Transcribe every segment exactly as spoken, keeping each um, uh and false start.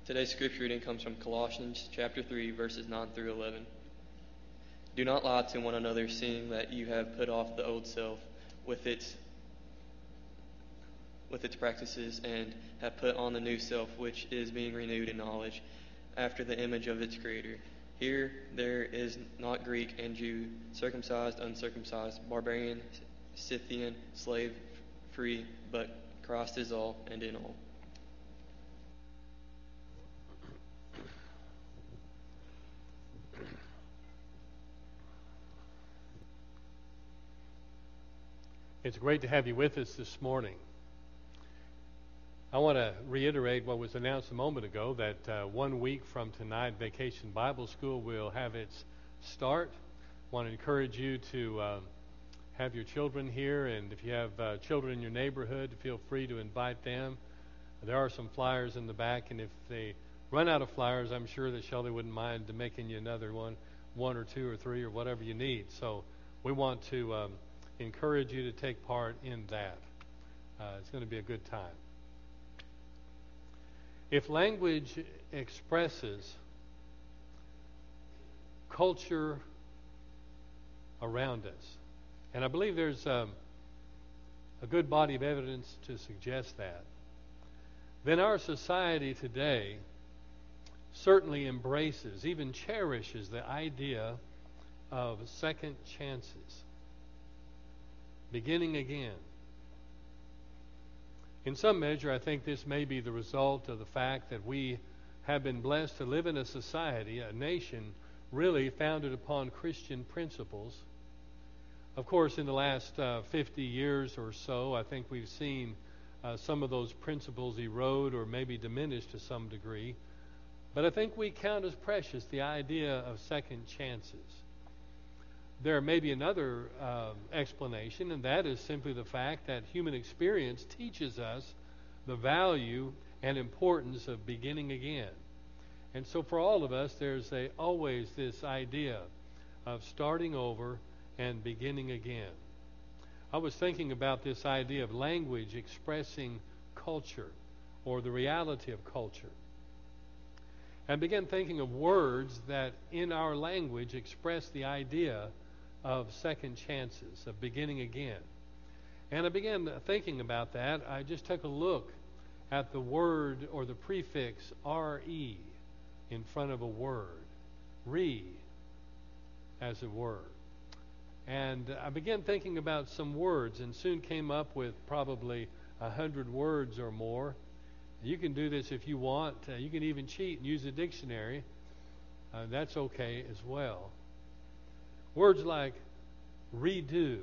Today's scripture reading comes from Colossians chapter three, verses nine through eleven. Do not lie to one another, seeing that you have put off the old self with its with its practices, and have put on the new self, which is being renewed in knowledge, after the image of its creator. Here there is not Greek and Jew, circumcised, uncircumcised, barbarian, Scythian, slave, free, but Christ is all and in all. It's great to have you with us this morning. I want to reiterate what was announced a moment ago, that uh, one week from tonight, Vacation Bible School will have its start. I want to encourage you to uh, have your children here, and if you have uh, children in your neighborhood, feel free to invite them. There are some flyers in the back, and if they run out of flyers, I'm sure that Shelley wouldn't mind making you another one, one or two or three or whatever you need. So we want to um, encourage you to take part in that. Uh, it's going to be a good time. If language expresses culture around us, and I believe there's um, a good body of evidence to suggest that, then our society today certainly embraces, even cherishes the idea of second chances, beginning again. In some measure, I think this may be the result of the fact that we have been blessed to live in a society, a nation, really founded upon Christian principles. Of course, in the last uh, fifty years or so, I think we've seen uh, some of those principles erode or maybe diminish to some degree. But I think we count as precious the idea of second chances. There may be another um, explanation, and that is simply the fact that human experience teaches us the value and importance of beginning again. And so for all of us, there's a, always this idea of starting over and beginning again. I was thinking about this idea of language expressing culture, or the reality of culture. And began thinking of words that in our language express the idea of second chances, of beginning again. And I began thinking about that. I just took a look at the word or the prefix re in front of a word. Re as a word. And I began thinking about some words and soon came up with probably a hundred words or more. You can do this if you want. Uh, you can even cheat and use a dictionary. Uh, that's okay as well. Words like redo,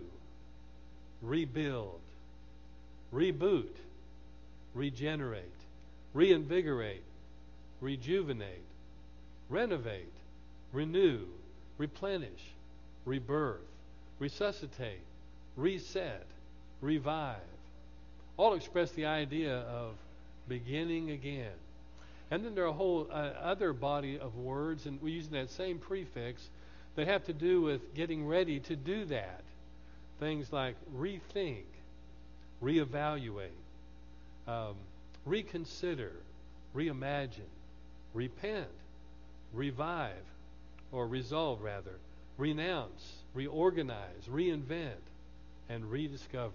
rebuild, reboot, regenerate, reinvigorate, rejuvenate, renovate, renew, replenish, rebirth, resuscitate, reset, revive. All express the idea of beginning again. And then there are a whole uh, other body of words, and we're using that same prefix, that have to do with getting ready to do that. Things like rethink, reevaluate, um, reconsider, reimagine, repent, revive, or resolve rather, renounce, reorganize, reinvent, and rediscover.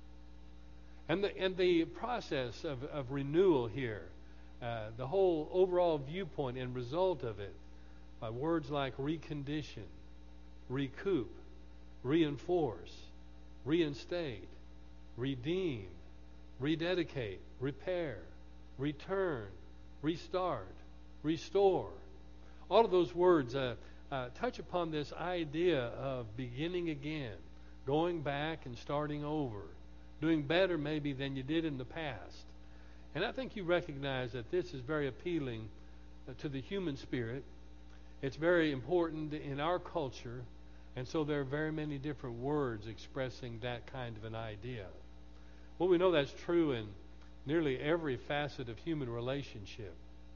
And the, and the process of, of renewal here, uh, the whole overall viewpoint and result of it, by words like recondition, recoup, reinforce, reinstate, redeem, rededicate, repair, return, restart, restore. All of those words uh, uh, touch upon this idea of beginning again, going back and starting over, doing better maybe than you did in the past. And I think you recognize that this is very appealing uh, to the human spirit. It's very important in our culture, and so there are very many different words expressing that kind of an idea. Well, we know that's true in nearly every facet of human relationship.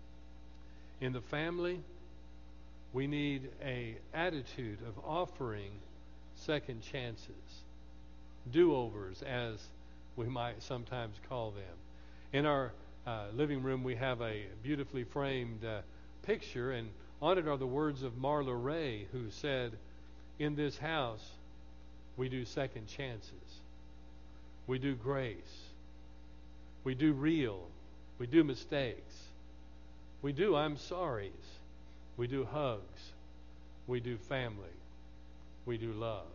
In the family, we need an attitude of offering second chances, do-overs, as we might sometimes call them. In our uh, living room, we have a beautifully framed uh, picture, and on it are the words of Marla Ray, who said, "In this house, we do second chances. We do grace. We do real. We do mistakes. We do I'm sorries. We do hugs. We do family. We do love."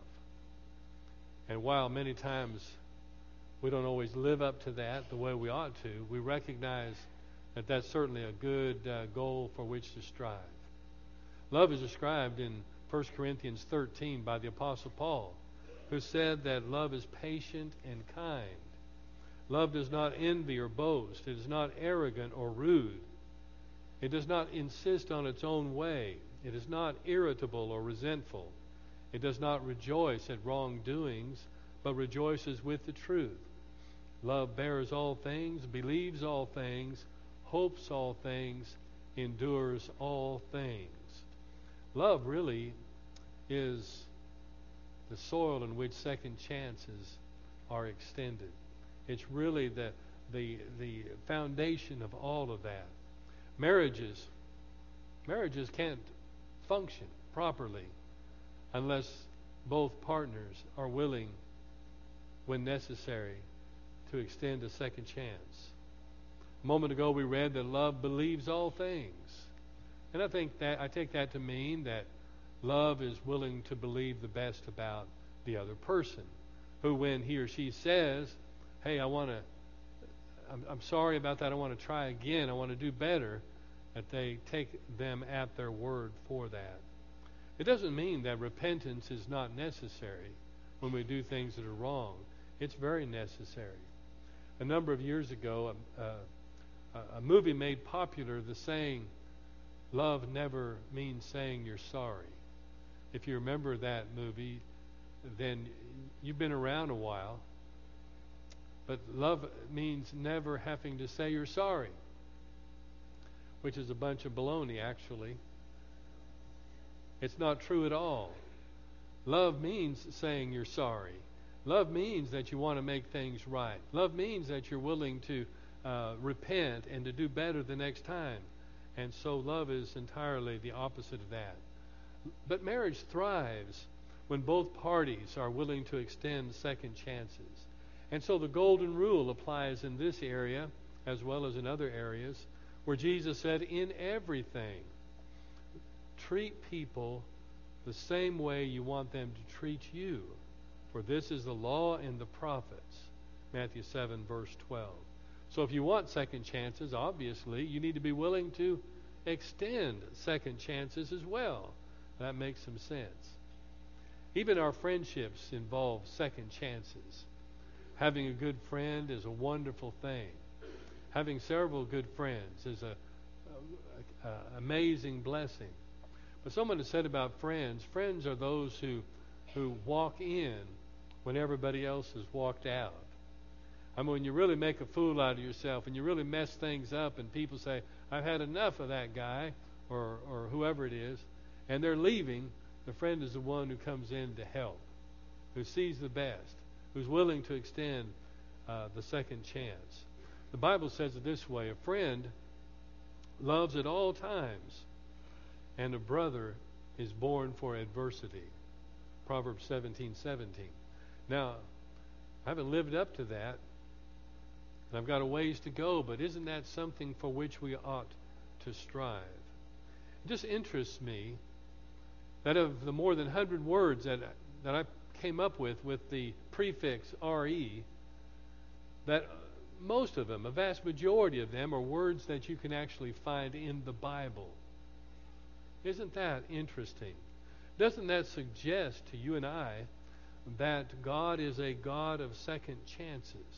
And while many times we don't always live up to that the way we ought to, we recognize that that's certainly a good uh, goal for which to strive. Love is described in First Corinthians thirteen by the Apostle Paul, who said that love is patient and kind. Love does not envy or boast. It is not arrogant or rude. It does not insist on its own way. It is not irritable or resentful. It does not rejoice at wrongdoings, but rejoices with the truth. Love bears all things, believes all things, hopes all things, endures all things. Love really is the soil in which second chances are extended. It's really the the the foundation of all of that. Marriages, marriages can't function properly unless both partners are willing, when necessary, to extend a second chance. A moment ago we read that love believes all things. And I think that I take that to mean that love is willing to believe the best about the other person, who when he or she says, "Hey, I want to I'm, I'm sorry about that. I want to try again. I want to do better," that they take them at their word for that. It doesn't mean that repentance is not necessary when we do things that are wrong. It's very necessary. A number of years ago, a, a, a movie made popular the saying, "Love never means saying you're sorry." If you remember that movie, then you've been around a while. But love means never having to say you're sorry, which is a bunch of baloney, actually. It's not true at all. Love means saying you're sorry. Love means that you want to make things right. Love means that you're willing to uh, repent and to do better the next time. And so love is entirely the opposite of that. But marriage thrives when both parties are willing to extend second chances. And so the golden rule applies in this area as well as in other areas, where Jesus said, "In everything, treat people the same way you want them to treat you, for this is the law and the prophets." Matthew seven, verse twelve. So if you want second chances, obviously, you need to be willing to extend second chances as well. That makes some sense. Even our friendships involve second chances. Having a good friend is a wonderful thing. Having several good friends is a, a, a amazing blessing. But someone has said about friends, friends are those who who walk in when everybody else has walked out. I mean, when you really make a fool out of yourself and you really mess things up and people say, "I've had enough of that guy," or or whoever it is, and they're leaving, the friend is the one who comes in to help, who sees the best, who's willing to extend uh, the second chance. The Bible says it this way: a friend loves at all times, and a brother is born for adversity. Proverbs seventeen seventeen. Now, I haven't lived up to that, and I've got a ways to go, but isn't that something for which we ought to strive? It just interests me that of the more than one hundred words that, that I came up with with the prefix R E, that most of them, a vast majority of them, are words that you can actually find in the Bible. Isn't that interesting? Doesn't that suggest to you and I that God is a God of second chances?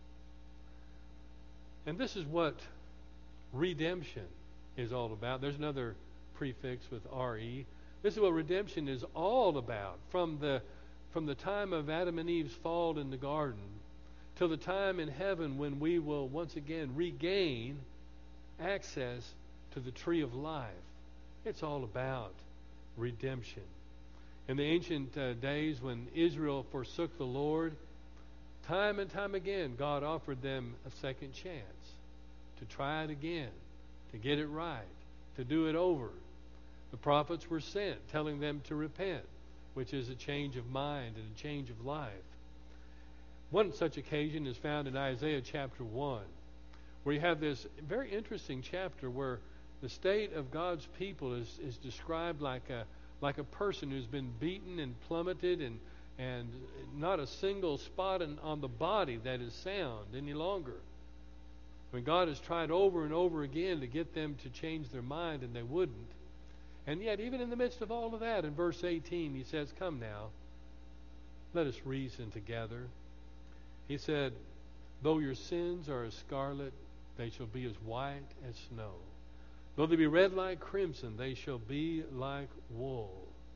And this is what redemption is all about. There's another prefix with R E. This is what redemption is all about. From the from the time of Adam and Eve's fall in the garden till the time in heaven when we will once again regain access to the tree of life. It's all about redemption. In the ancient uh, days when Israel forsook the Lord, time and time again God offered them a second chance. to try it again, to get it right, to do it over. The prophets were sent, telling them to repent, which is a change of mind and a change of life. One such occasion is found in Isaiah chapter one, where you have this very interesting chapter where the state of God's people is, is described like a like a person who's been beaten and plummeted, and and not a single spot in, on the body that is sound any longer. When God has tried over and over again to get them to change their mind, and they wouldn't. And yet, even in the midst of all of that, in verse eighteen, he says, "Come now, let us reason together." He said, "Though your sins are as scarlet, they shall be as white as snow. Though they be red like crimson, they shall be like wool."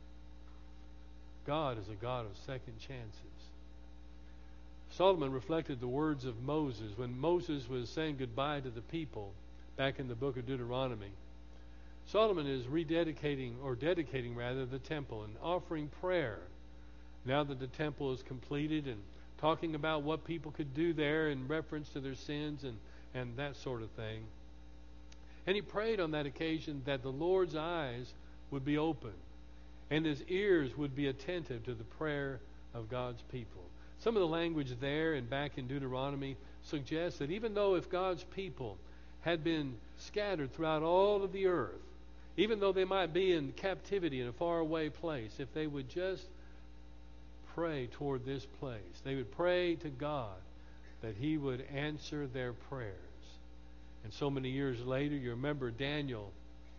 God is a God of second chances. Solomon reflected the words of Moses when Moses was saying goodbye to the people back in the book of Deuteronomy. Solomon is rededicating, or dedicating rather, the temple and offering prayer now that the temple is completed, and talking about what people could do there in reference to their sins and, and that sort of thing. And he prayed on that occasion that the Lord's eyes would be open and his ears would be attentive to the prayer of God's people. Some of the language there and back in Deuteronomy suggests that even though if God's people had been scattered throughout all of the earth, even though they might be in captivity in a faraway place, if they would just pray toward this place, they would pray to God that he would answer their prayers. And so many years later, you remember Daniel,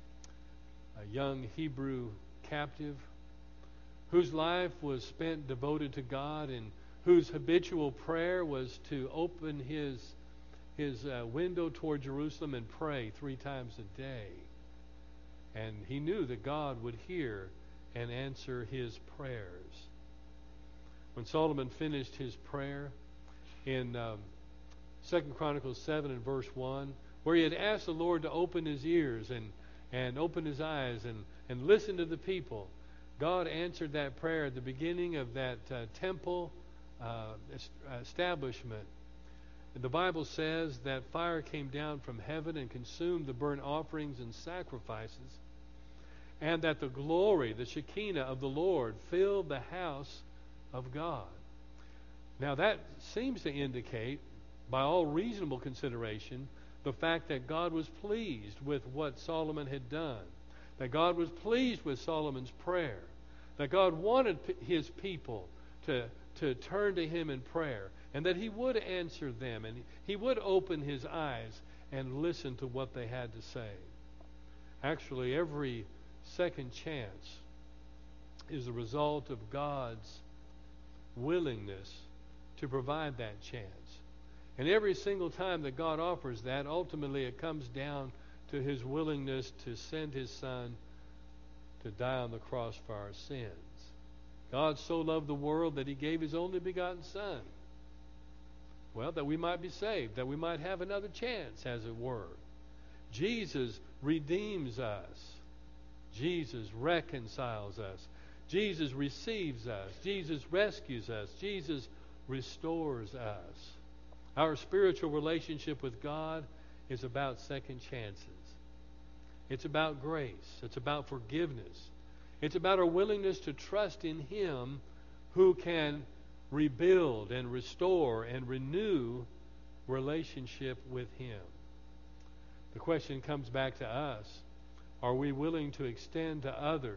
a young Hebrew captive, whose life was spent devoted to God, and whose habitual prayer was to open his his uh, window toward Jerusalem and pray three times a day. And he knew that God would hear and answer his prayers. When Solomon finished his prayer in um, Second Chronicles seven and verse one, where he had asked the Lord to open his ears and, and open his eyes and, and listen to the people, God answered that prayer at the beginning of that uh, temple uh, establishment. The Bible says that fire came down from heaven and consumed the burnt offerings and sacrifices, and that the glory, the Shekinah of the Lord, filled the house of God. Now that seems to indicate, by all reasonable consideration, the fact that God was pleased with what Solomon had done, that God was pleased with Solomon's prayer, that God wanted his people to, to turn to him in prayer, and that he would answer them, and he would open his eyes and listen to what they had to say. Actually, every second chance is the result of God's willingness to provide that chance. And every single time that God offers that, ultimately it comes down to his willingness to send his Son to die on the cross for our sins. God so loved the world that he gave his only begotten Son. Well, that we might be saved, that we might have another chance, as it were. Jesus redeems us. Jesus reconciles us. Jesus receives us. Jesus rescues us. Jesus restores us. Our spiritual relationship with God is about second chances. It's about grace. It's about forgiveness. It's about our willingness to trust in him who can rebuild and restore and renew relationship with him. The question comes back to us. Are we willing to extend to others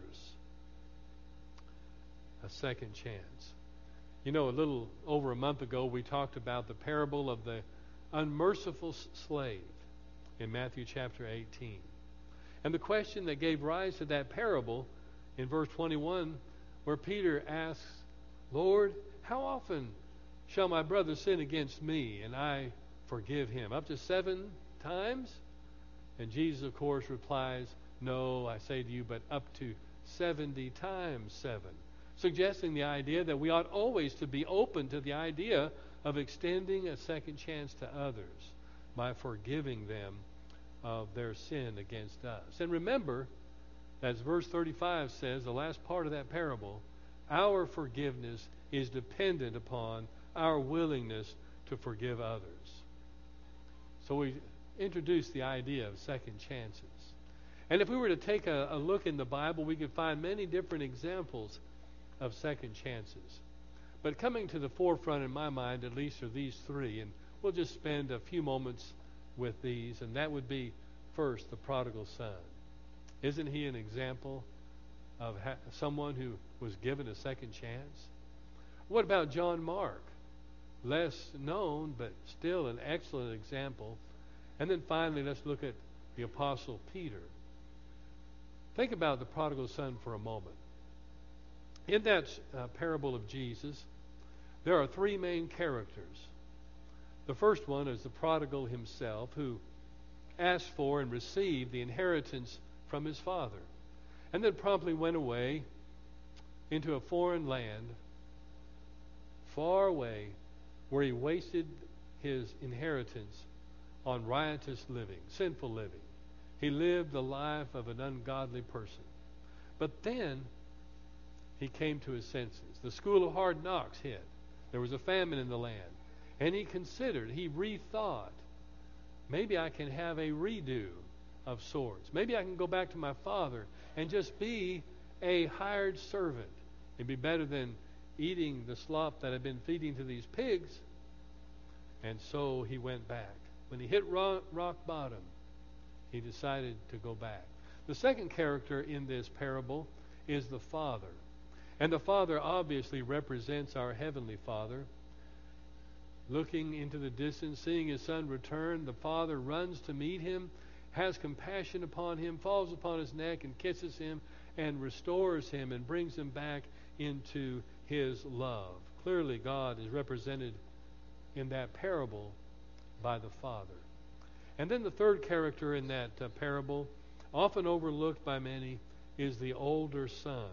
a second chance? You know, a little over a month ago, we talked about the parable of the unmerciful slave in Matthew chapter eighteen. And the question that gave rise to that parable in verse twenty-one, where Peter asks, "Lord, how often shall my brother sin against me and I forgive him? Up to seven times?" And Jesus, of course, replies, "No, I say to you, but up to seventy times seven." Suggesting the idea that we ought always to be open to the idea of extending a second chance to others by forgiving them of their sin against us. And remember, as verse thirty-five says, the last part of that parable, our forgiveness is dependent upon our willingness to forgive others. So we introduced the idea of second chances. And if we were to take a, a look in the Bible, we could find many different examples of second chances. But coming to the forefront in my mind, at least, are these three. And we'll just spend a few moments with these. And that would be, first, the prodigal son. Isn't he an example of ha- someone who was given a second chance? What about John Mark? Less known, but still an excellent example. And then finally, let's look at the Apostle Peter. Think about the prodigal son for a moment. In that uh, parable of Jesus, there are three main characters. The first one is the prodigal himself, who asked for and received the inheritance from his father, and then promptly went away into a foreign land, far away, where he wasted his inheritance on riotous living, sinful living. He lived the life of an ungodly person. But then he came to his senses. The school of hard knocks hit. There was a famine in the land. And he considered, he rethought, maybe I can have a redo of sorts. Maybe I can go back to my father and just be a hired servant. It'd be better than eating the slop that I've been feeding to these pigs. And so he went back. When he hit rock, rock bottom, he decided to go back. The second character in this parable is the Father. And the Father obviously represents our Heavenly Father. Looking into the distance, seeing his son return, the Father runs to meet him, has compassion upon him, falls upon his neck and kisses him and restores him and brings him back into his love. Clearly, God is represented in that parable by the Father. And then the third character in that uh, parable, often overlooked by many, is the older son.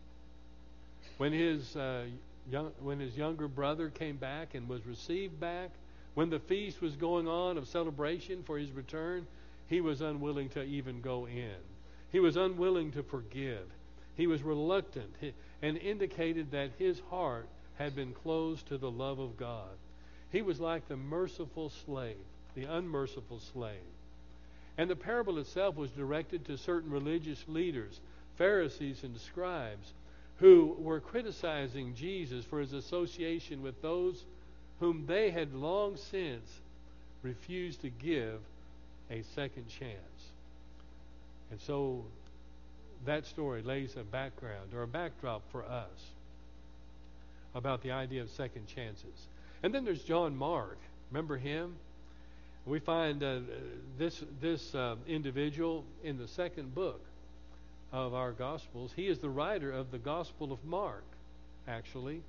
When his uh, young, when his younger brother came back and was received back, when the feast was going on of celebration for his return, he was unwilling to even go in. He was unwilling to forgive. He was reluctant and indicated that his heart had been closed to the love of God. He was like the merciful slave, the unmerciful slave. And the parable itself was directed to certain religious leaders, Pharisees and scribes, who were criticizing Jesus for his association with those whom they had long since refused to give a second chance. And so that story lays a background or a backdrop for us about the idea of second chances. And then there's John Mark. Remember him? We find uh, this this uh, individual in the second book of our Gospels. He is the writer of the Gospel of Mark, actually.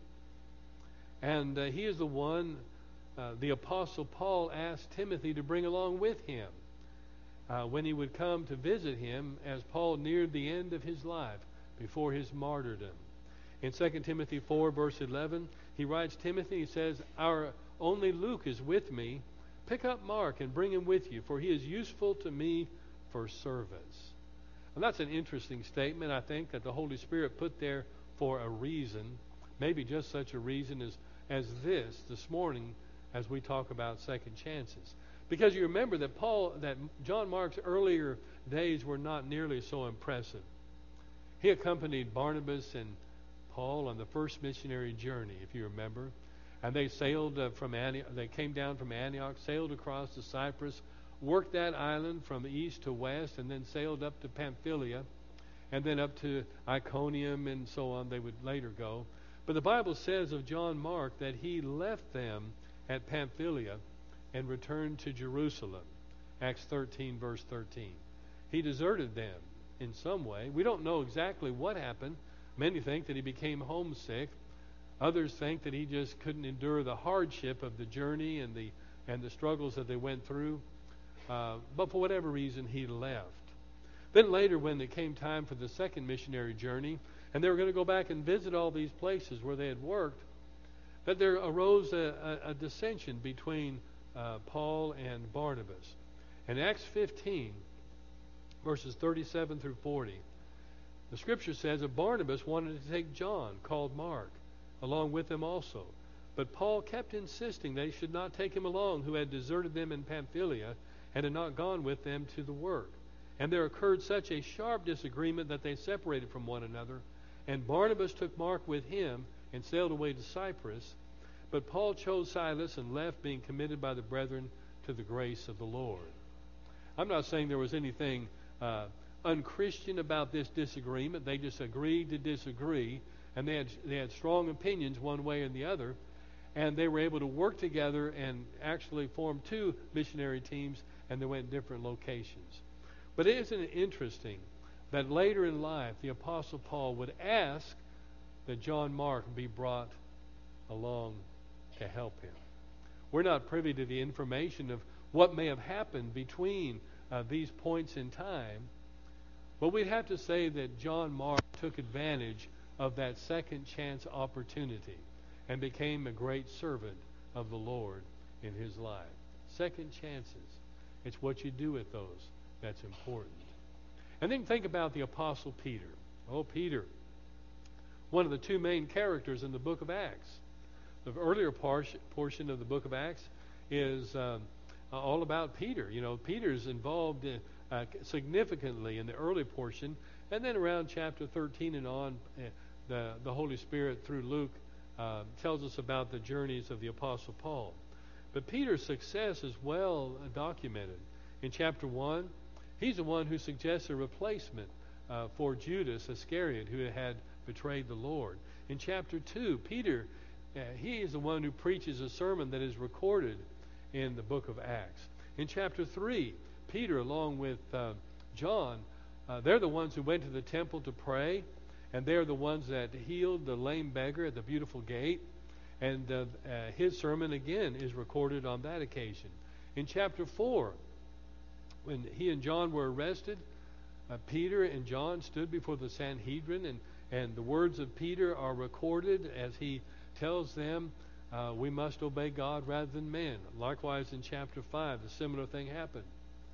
And uh, he is the one uh, the Apostle Paul asked Timothy to bring along with him uh, when he would come to visit him as Paul neared the end of his life before his martyrdom. In Second Timothy four, verse eleven, he writes Timothy, he says, "Our only Luke is with me. Pick up Mark and bring him with you, for he is useful to me for service." And that's an interesting statement, I think, that the Holy Spirit put there for a reason, maybe just such a reason as, as this, this morning, as we talk about second chances. Because you remember that Paul, that John Mark's earlier days were not nearly so impressive. He accompanied Barnabas and Paul on the first missionary journey, if you remember. And they sailed uh, from Antioch, they came down from Antioch, sailed across to Cyprus, worked that island from east to west, and then sailed up to Pamphylia, and then up to Iconium, and so on. They would later go. But the Bible says of John Mark that he left them at Pamphylia and returned to Jerusalem. Acts thirteen, verse thirteen. He deserted them in some way. We don't know exactly what happened. Many think that he became homesick. Others think that he just couldn't endure the hardship of the journey and the and the struggles that they went through. Uh, but for whatever reason, he left. Then later, when it came time for the second missionary journey, and they were going to go back and visit all these places where they had worked, that there arose a, a, a dissension between uh, Paul and Barnabas. In Acts fifteen, verses thirty-seven through forty, the Scripture says that Barnabas wanted to take John, called Mark, along with them also. But Paul kept insisting they should not take him along, who had deserted them in Pamphylia, and had not gone with them to the work. And there occurred such a sharp disagreement that they separated from one another. And Barnabas took Mark with him and sailed away to Cyprus. But Paul chose Silas and left, being committed by the brethren to the grace of the Lord. I'm not saying there was anything uh, unchristian about this disagreement. They just agreed to disagree, and they had they had strong opinions one way or the other, and they were able to work together and actually form two missionary teams, and they went in different locations. But isn't it interesting that later in life the Apostle Paul would ask that John Mark be brought along to help him? We're not privy to the information of what may have happened between uh, these points in time, but we'd have to say that John Mark took advantage of that second chance opportunity and became a great servant of the Lord in his life. Second chances. It's what you do with those that's important. And then think about the Apostle Peter. Oh, Peter, one of the two main characters in the book of Acts. The earlier par- portion of the book of Acts is um, all about Peter. You know, Peter's involved in, uh, significantly in the early portion, and then around chapter thirteen and on, uh, the, the Holy Spirit through Luke uh, tells us about the journeys of the Apostle Paul. But Peter's success is well documented. In chapter one, he's the one who suggests a replacement uh, for Judas Iscariot, who had betrayed the Lord. In chapter two, Peter, uh, he is the one who preaches a sermon that is recorded in the book of Acts. In chapter three, Peter, along with uh, John, uh, they're the ones who went to the temple to pray, and they're the ones that healed the lame beggar at the Beautiful Gate. And uh, uh, his sermon, again, is recorded on that occasion. In chapter four, when he and John were arrested, uh, Peter and John stood before the Sanhedrin, and, and the words of Peter are recorded as he tells them, uh, we must obey God rather than men. Likewise, in chapter five, the similar thing happened.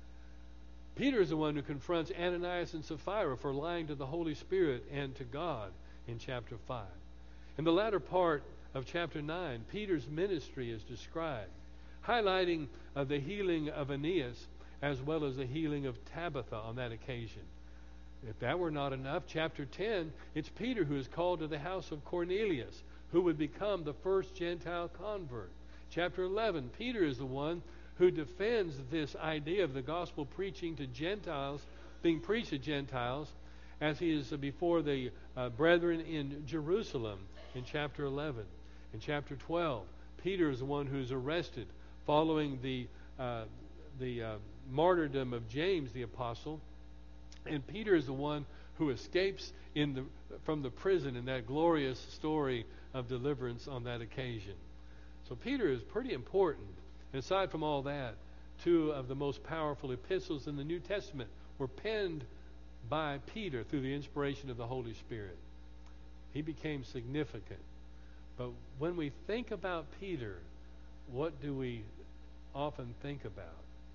Peter is the one who confronts Ananias and Sapphira for lying to the Holy Spirit and to God in chapter five. In the latter part of chapter nine, Peter's ministry is described, highlighting uh, the healing of Aeneas as well as the healing of Tabitha on that occasion. If that were not enough, chapter ten, it's Peter who is called to the house of Cornelius, who would become the first Gentile convert. Chapter eleven, Peter is the one who defends this idea of the gospel preaching to Gentiles, being preached to Gentiles, as he is before the uh, brethren in Jerusalem in chapter eleven. In chapter twelve, Peter is the one who's arrested following the uh, the uh, martyrdom of James the apostle, and Peter is the one who escapes in the from the prison in that glorious story of deliverance on that occasion. So Peter is pretty important. And aside from all that, two of the most powerful epistles in the New Testament were penned by Peter through the inspiration of the Holy Spirit. He became significant. But when we think about Peter, what do we often think about?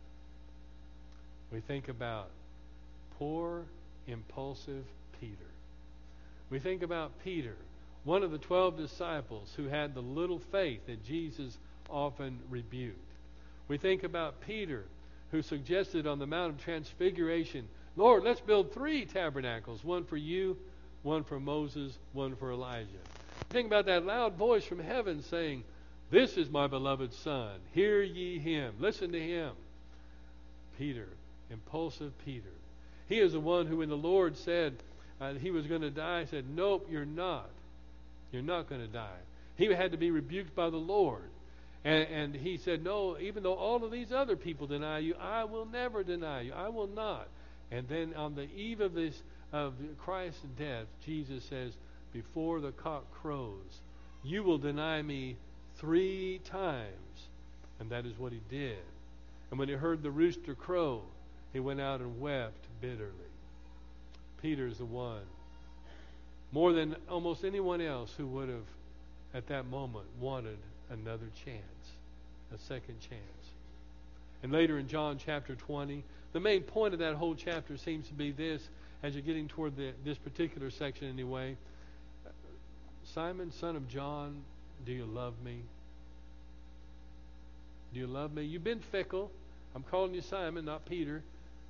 We think about poor, impulsive Peter. We think about Peter, one of the twelve disciples who had the little faith that Jesus often rebuked. We think about Peter, who suggested on the Mount of Transfiguration, Lord, let's build three tabernacles, one for you, one for Moses, one for Elijah. Think about that loud voice from heaven saying, this is my beloved Son. Hear ye him. Listen to him. Peter, impulsive Peter. He is the one who, when the Lord said uh, he was going to die, said, nope, you're not. You're not going to die. He had to be rebuked by the Lord. And, and he said, no, even though all of these other people deny you, I will never deny you. I will not. And then on the eve of this of Christ's death, Jesus says, before the cock crows, you will deny me three times. And that is what he did. And when he heard the rooster crow, he went out and wept bitterly. Peter is the one, more than almost anyone else, who would have, at that moment, wanted another chance, a second chance. And later in John chapter twenty, the main point of that whole chapter seems to be this, as you're getting toward the, this particular section anyway. Simon, son of John, do you love me? Do you love me? You've been fickle. I'm calling you Simon, not Peter.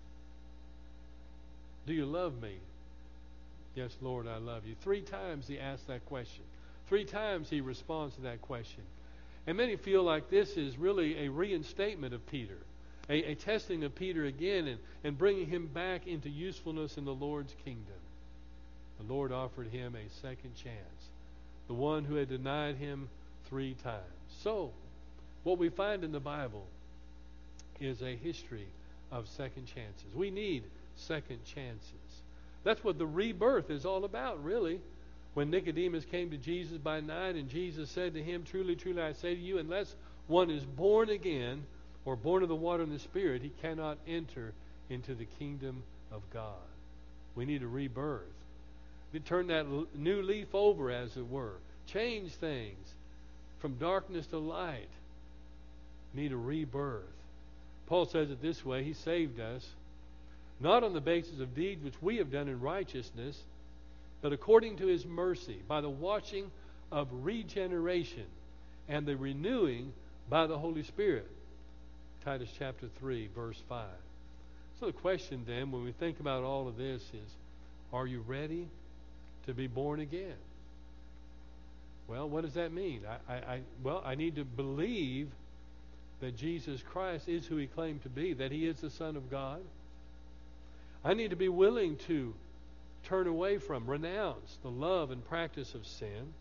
Do you love me? Yes, Lord, I love you. Three times he asks that question. Three times he responds to that question. And many feel like this is really a reinstatement of Peter, a, a testing of Peter again and, and bringing him back into usefulness in the Lord's kingdom. The Lord offered him a second chance, the one who had denied him three times. So, what we find in the Bible is a history of second chances. We need second chances. That's what the rebirth is all about, really. When Nicodemus came to Jesus by night and Jesus said to him, "Truly, truly, I say to you, unless one is born again or born of the water and the Spirit, he cannot enter into the kingdom of God." We need a rebirth. We turn that new leaf over, as it were. Change things from darkness to light. We need a rebirth. Paul says it this way: He saved us, not on the basis of deeds which we have done in righteousness, but according to His mercy, by the washing of regeneration and the renewing by the Holy Spirit. Titus chapter three, verse five. So the question then, when we think about all of this, is, are you ready to be born again? Well, what does that mean? I, I, I, well, I need to believe that Jesus Christ is who He claimed to be, that He is the Son of God. I need to be willing to turn away from, renounce the love and practice of sin.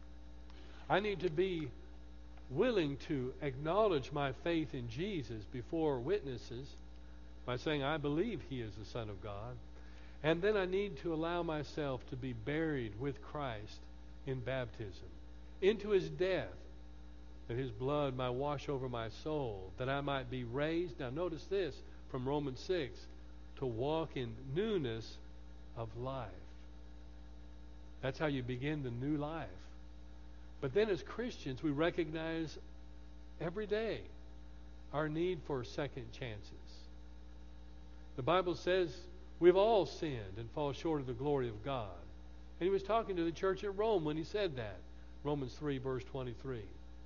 I need to be willing to acknowledge my faith in Jesus before witnesses by saying, I believe He is the Son of God. And then I need to allow myself to be buried with Christ in baptism, into His death, that His blood might wash over my soul, that I might be raised. Now notice this from Romans six, to walk in newness of life. That's how you begin the new life. But then as Christians, we recognize every day our need for second chances. The Bible says we've all sinned and fall short of the glory of God. And He was talking to the church at Rome when He said that. Romans three, verse twenty-three.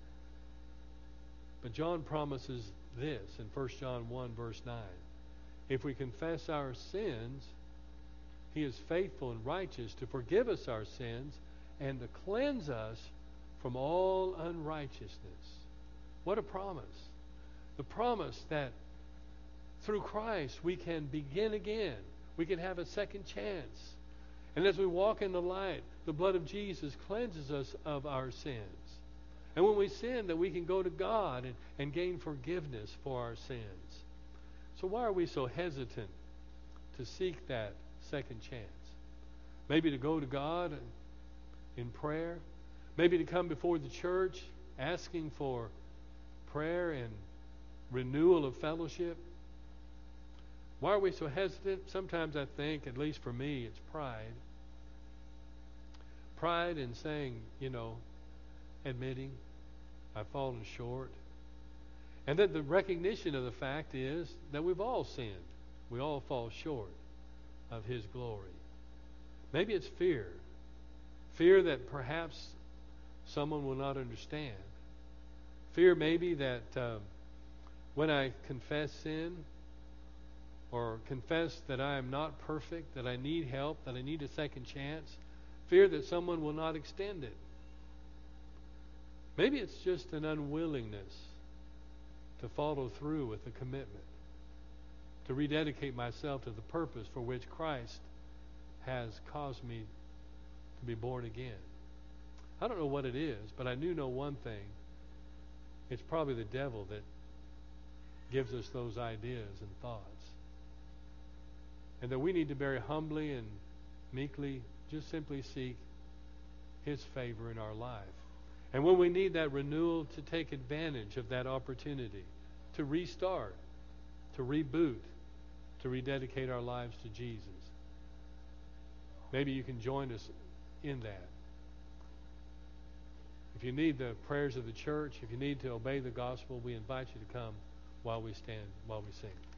But John promises this in First John one, verse nine. If we confess our sins, He is faithful and righteous to forgive us our sins and to cleanse us from all unrighteousness. What a promise. The promise that through Christ we can begin again. We can have a second chance. And as we walk in the light, the blood of Jesus cleanses us of our sins. And when we sin, that we can go to God and, and gain forgiveness for our sins. So why are we so hesitant to seek that second chance? Maybe to go to God in prayer. Maybe to come before the church asking for prayer and renewal of fellowship. Why are we so hesitant? Sometimes I think, at least for me, it's pride. Pride in saying, you know, admitting I've fallen short. And then the recognition of the fact is that we've all sinned. We all fall short of His glory. Maybe it's fear. Fear that perhaps someone will not understand. Fear maybe that um, when I confess sin or confess that I am not perfect, that I need help, that I need a second chance, fear that someone will not extend it. Maybe it's just an unwillingness to follow through with the commitment, to rededicate myself to the purpose for which Christ has caused me to be born again. I don't know what it is, but I do know one thing. It's probably the devil that gives us those ideas and thoughts. And that we need to very humbly and meekly just simply seek His favor in our life. And when we need that renewal, to take advantage of that opportunity to restart, to reboot, to rededicate our lives to Jesus. Maybe you can join us in that. If you need the prayers of the church, if you need to obey the gospel, we invite you to come while we stand, while we sing.